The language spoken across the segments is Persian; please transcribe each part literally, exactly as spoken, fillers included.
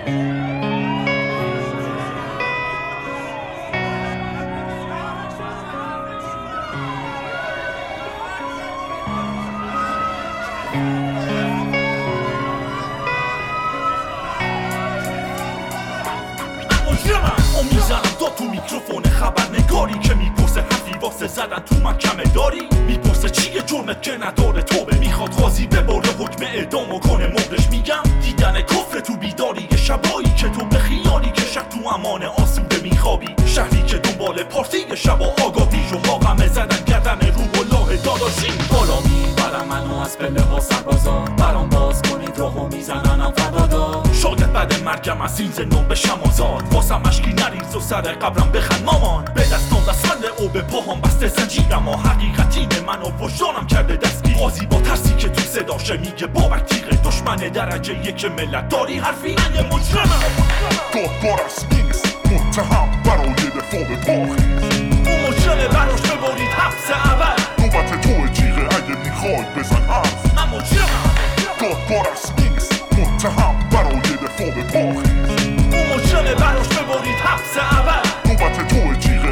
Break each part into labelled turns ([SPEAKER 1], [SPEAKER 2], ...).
[SPEAKER 1] میزنم داد تو میکروفون خبرنگاری که میپرسه حرفی واسه زدن تو محکمه داری میپرسه چیه جرمت که نداره توبه میخواد قاضی ببره حکم اعدامو کنه مردش میگم دیدن کفر تو بیداری شبایی که تو به خیالی که شب تو امان آسوده میخوابی شهری که دنبال پارتی شب و آگاهی رو با غمه زدن گردن روح الله داداشی بالا میبرم منو از پله ها سربازا برام باز کنید راهو میزننم فدادا شاید بعد مرگم از این زندان بشم آزاد واسم مشکی نریز و سر قبرم بخند مامان به دستان دستمند او به پاهام بسته زنجیرم و حقیقتین من و وجدانم کرده دستگیر قاضی با ترسی که تو صداشه میگه بابک تیغه دشمن درجه یک ملت داری حرفی من یه مجرمم
[SPEAKER 2] دادگاه رسمی نیست متهم برای دفاع به پاخیز
[SPEAKER 1] اون مجرمه براش ببرید حبس اول
[SPEAKER 2] نوبت تو جیغه اگه میخوای بزن حرف
[SPEAKER 1] من مجرمم
[SPEAKER 2] دادگاه رسمی نیست متهم برای دفاع به پاخیز
[SPEAKER 1] اون مجرمه براش ببرید حبس اول
[SPEAKER 2] نوبت تو جیغه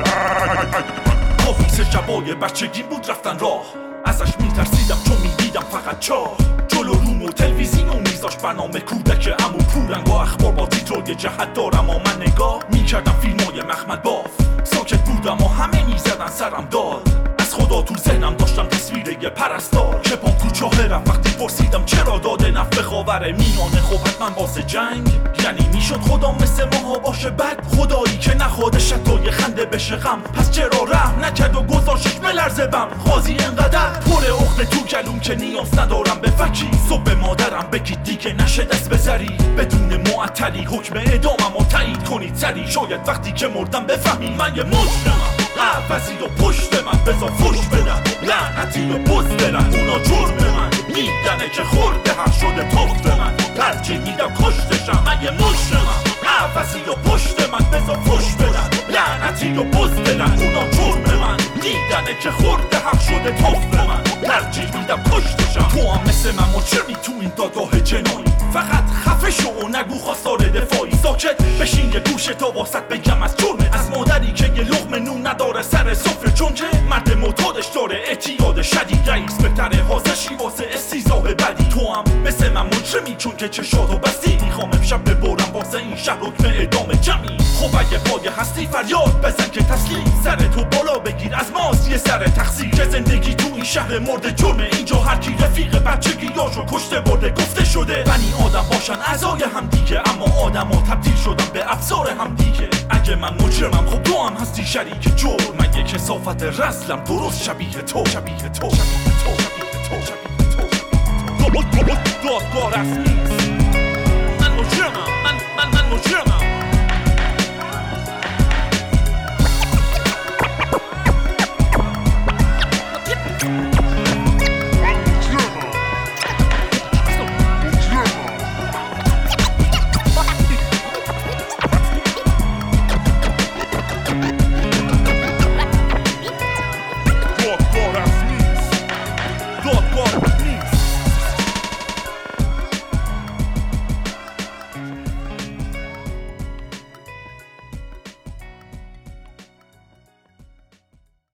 [SPEAKER 1] حافیز شبای بچگی بود رفتن راه ازش میترسیدم چون میدیدم فقط چاه جلو روم و تلویزیون و میذاش برنامه کودک امو پورنگ و اخبار با تیتروی جهت دارم و من نگاه میکردم فیلمای مخمد باف ساکت بودم و همه میزدن سرم داد از خدا تو ذهنم داشتم تصویر یه پرستار که پام تو چاه رفت وقتی پرسیدم چرا داده نفت خاور میانه خب حتما واسه جنگ یعنی میشد خدا مثل ماها باشه بد خدایی که نخواده شتای خنده بشه غم پس چرا رحم نکرد و گذاشتش بلرزه بم قاضی انقدر پر عقده تو گلوم که نیاز ندارم به وکی صبح مادرم بگید دیگه نشه دست بذاری بدون معطلی حکم اعدامم و تایید کنید سری شاید وقتی که مردم بفهمی من یه مجرمم عوضی و پشت من بذار فش بدن لعنتی و بزدلن اونا جرم من میدنه که خورده هر شده توفت من ترجیح میدم کشتشم من یه مجرمم عوضی و پشت من بذار فش بدن لعنتی و بزدلن اونا جرم من میدنه که خورده هر شده توفت من ترجیح میدم کشتشم تو هم مثل من مجرمی تو این دادگاه جنایی فقط خفه شو و نگو خواستار دفاعی ساکت بشین یه گوشه تا واسط بگم از جرمه از مادری که یه لقمه نون نداره سر سفره چون که مرد معتادش داره اعتیاد شدید رئیس بهتره حاضشی واسه استیزاه بدی تو هم مثل من مجرمی چون که چشاتو بستی میخوام امشب ببرم واسه این شهر حکم اعدام جمعی خب اگه پای هستی فریاد بزن که تسلیم سر تو بالا بگیر از ماست یه سر تقصیر که زندگی تو این شهر مرد جرمه اینجا هر کی رفیق بچگیاشو کشته برده گفته شده بنی آدم باشن اعضای هم دیگه اما آدما تبدیل شدن به افسار هم دیگه اگه من مجرمم خب تو هم هستی شریک جرم من یک کثافت رسلم درست شبیه تو شبیه تو شبیه تو شبیه تو شبیه تو دادگاه رسمی